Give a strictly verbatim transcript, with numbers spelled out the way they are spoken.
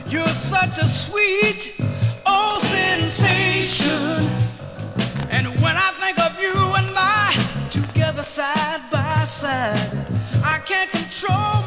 You're such a sweet old sensation. And when I think of you and I together side by side, I can't control